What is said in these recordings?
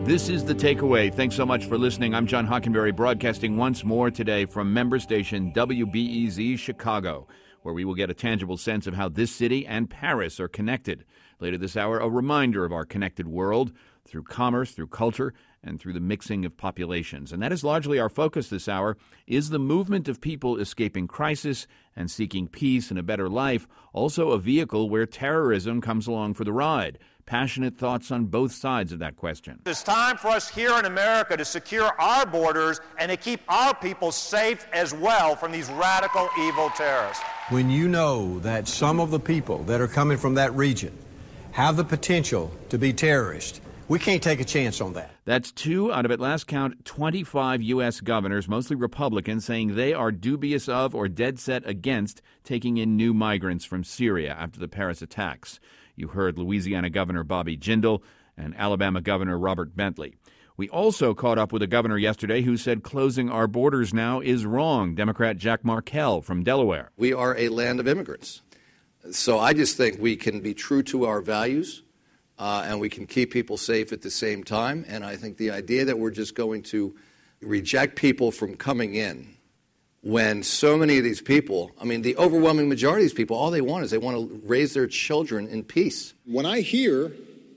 This is The Takeaway. Thanks so much for listening. I'm John Hockenberry, broadcasting once more today from member station WBEZ Chicago, where we will get a tangible sense of how this city and Paris are connected. Later this hour, a reminder of our connected world through commerce, through culture, and through the mixing of populations. And that is largely our focus this hour. Is the movement of people escaping crisis and seeking peace and a better life also a vehicle where terrorism comes along for the ride? Passionate thoughts on both sides of that question. It's time for us here in America to secure our borders and to keep our people safe as well from these radical evil terrorists. When you know that some of the people that are coming from that region have the potential to be terrorists, we can't take a chance on that. That's 2 out of, at last count, 25 U.S. governors, mostly Republicans, saying they are dubious of or dead set against taking in new migrants from Syria after the Paris attacks. You heard Louisiana Governor Bobby Jindal and Alabama Governor Robert Bentley. We also caught up with a governor yesterday who said closing our borders now is wrong, Democrat Jack Markell from Delaware. We are a land of immigrants. So I just think we can be true to our values and we can keep people safe at the same time. And I think the idea that we're just going to reject people from coming in when so many of these people, I mean, the overwhelming majority of these people, all they want is they want to raise their children in peace. When I hear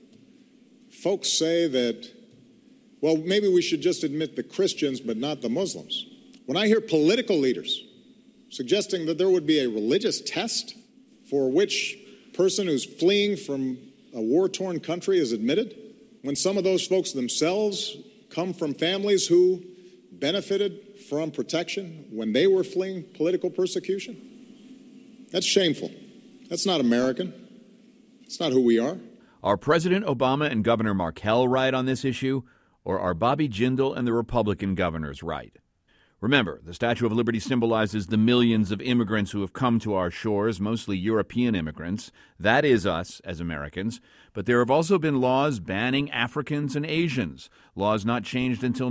folks say that, well, maybe we should just admit the Christians but not the Muslims. When I hear political leaders suggesting that there would be a religious test for which person who's fleeing from a war-torn country is admitted, when some of those folks themselves come from families who benefited from protection when they were fleeing political persecution, that's shameful. That's not American. It's not who we are. Are President Obama and Governor Markell right on this issue, or are Bobby Jindal and the Republican governors right? Remember, the Statue of Liberty symbolizes the millions of immigrants who have come to our shores, mostly European immigrants. That is us as Americans. But there have also been laws banning Africans and Asians, laws not changed until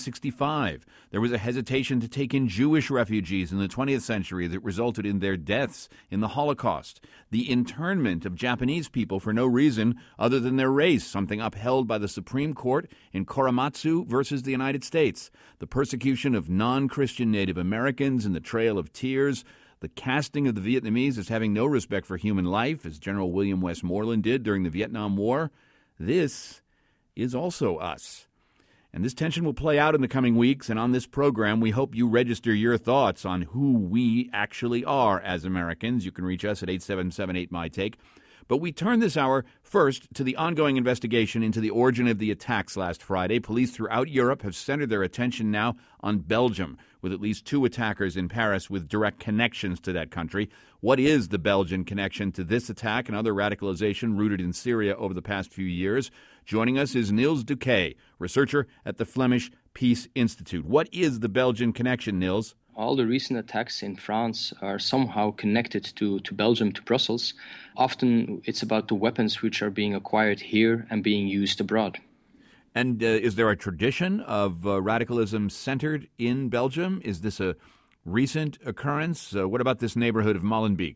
1965. There was a hesitation to take in Jewish refugees in the 20th century that resulted in their deaths in the Holocaust. The internment of Japanese people for no reason other than their race, something upheld by the Supreme Court in Korematsu versus the United States. The persecution of non-Christian Native Americans in the Trail of Tears. The casting of the Vietnamese as having no respect for human life, as General William Westmoreland did during the Vietnam War. This is also us. And this tension will play out in the coming weeks, and on this program, we hope you register your thoughts on who we actually are as Americans. You can reach us at 877-8MY-TAKE. But we turn this hour first to the ongoing investigation into the origin of the attacks last Friday. Police throughout Europe have centered their attention now on Belgium, with at least 2 attackers in Paris with direct connections to that country. What is the Belgian connection to this attack and other radicalization rooted in Syria over the past few years? Joining us is Niels Duque, researcher at the Flemish Peace Institute. What is the Belgian connection, Niels? All the recent attacks in France are somehow connected to Belgium, to Brussels. Often it's about the weapons which are being acquired here and being used abroad. And is there a tradition of radicalism centered in Belgium? Is this a recent occurrence? What about this neighborhood of Molenbeek?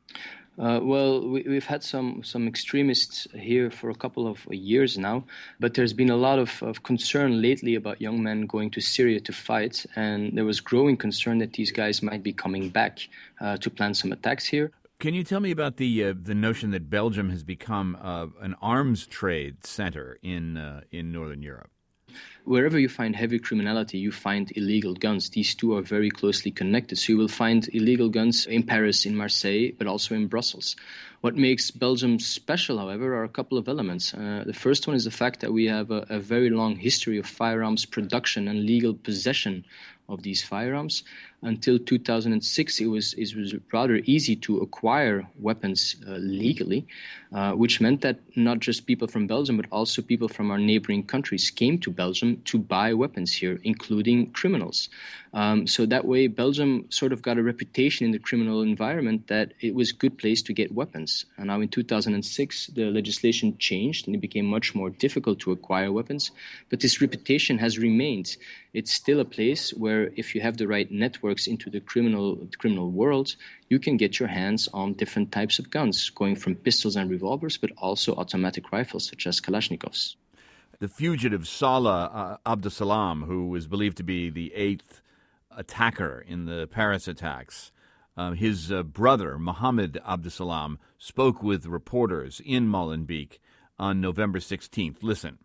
Well, we've had some extremists here for a couple of years now, but there's been a lot of concern lately about young men going to Syria to fight, and there was growing concern that these guys might be coming back to plan some attacks here. Can you tell me about the notion that Belgium has become an arms trade center in Northern Europe? Wherever you find heavy criminality, you find illegal guns. These two are very closely connected. So you will find illegal guns in Paris, in Marseille, but also in Brussels. What makes Belgium special, however, are a couple of elements. The first one is the fact that we have a very long history of firearms production and legal possession of these firearms. Until 2006, it was rather easy to acquire weapons legally, which meant that not just people from Belgium, but also people from our neighboring countries came to Belgium to buy weapons here, including criminals. So that way, Belgium sort of got a reputation in the criminal environment that it was a good place to get weapons. And now in 2006, the legislation changed and it became much more difficult to acquire weapons. But this reputation has remained. It's still a place where if you have the right networks into the criminal world, you can get your hands on different types of guns, going from pistols and revolvers, but also automatic rifles such as Kalashnikovs. The fugitive Salah Abdeslam, who was believed to be the 8th attacker in the Paris attacks, his brother, Mohamed Abdeslam, spoke with reporters in Molenbeek on November 16th. Listen.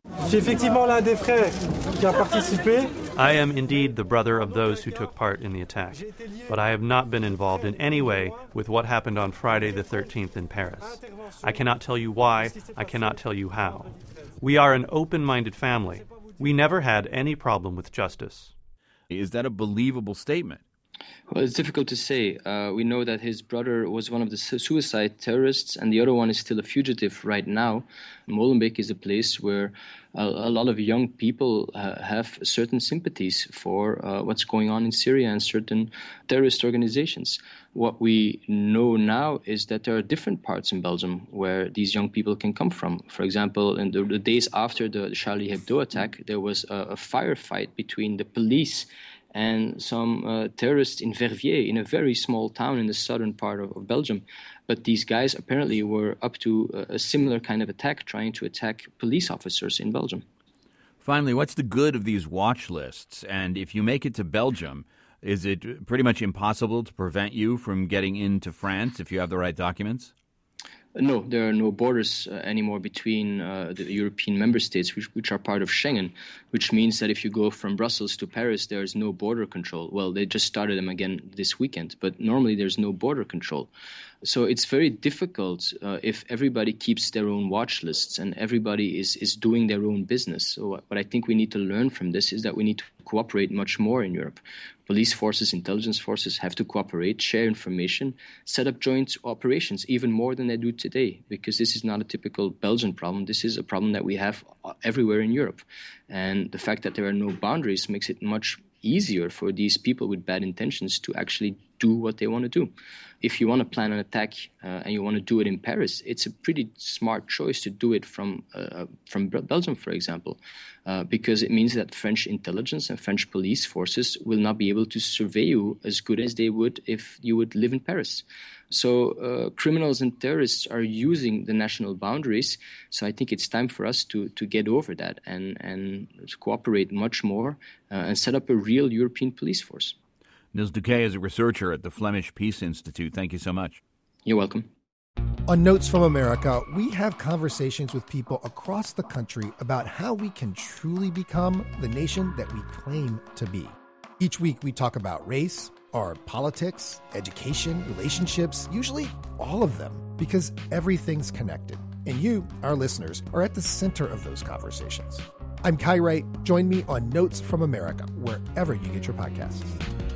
I am indeed the brother of those who took part in the attack, but I have not been involved in any way with what happened on Friday the 13th in Paris. I cannot tell you why, I cannot tell you how. We are an open-minded family. We never had any problem with justice. Is that a believable statement? Well, it's difficult to say. We know that his brother was one of the suicide terrorists, and the other one is still a fugitive right now. Molenbeek is a place where a lot of young people have certain sympathies for what's going on in Syria and certain terrorist organizations. What we know now is that there are different parts in Belgium where these young people can come from. For example, in the days after the Charlie Hebdo attack, there was a firefight between the police and some terrorists in Verviers, in a very small town in the southern part of Belgium. But these guys apparently were up to a similar kind of attack, trying to attack police officers in Belgium. Finally, what's the good of these watch lists? And if you make it to Belgium, is it pretty much impossible to prevent you from getting into France if you have the right documents? No, there are no borders anymore between the European member states, which are part of Schengen, which means that if you go from Brussels to Paris, there is no border control. Well, they just started them again this weekend, but normally there's no border control. So it's very difficult if everybody keeps their own watch lists and everybody is doing their own business. So what I think we need to learn from this is that we need to cooperate much more in Europe. Police forces, intelligence forces have to cooperate, share information, set up joint operations even more than they do today, because this is not a typical Belgian problem. This is a problem that we have everywhere in Europe. And the fact that there are no boundaries makes it much easier for these people with bad intentions to actually do what they want to do. If you want to plan an attack and you want to do it in Paris, it's a pretty smart choice to do it from Belgium, for example, because it means that French intelligence and French police forces will not be able to survey you as good as they would if you would live in Paris. So criminals and terrorists are using the national boundaries. So I think it's time for us to get over that and to cooperate much more and set up a real European police force. Nils Doucet is a researcher at the Flemish Peace Institute. Thank you so much. You're welcome. On Notes from America, we have conversations with people across the country about how we can truly become the nation that we claim to be. Each week, we talk about race, our politics, education, relationships, usually all of them, because everything's connected. And you, our listeners, are at the center of those conversations. I'm Kai Wright. Join me on Notes from America, wherever you get your podcasts.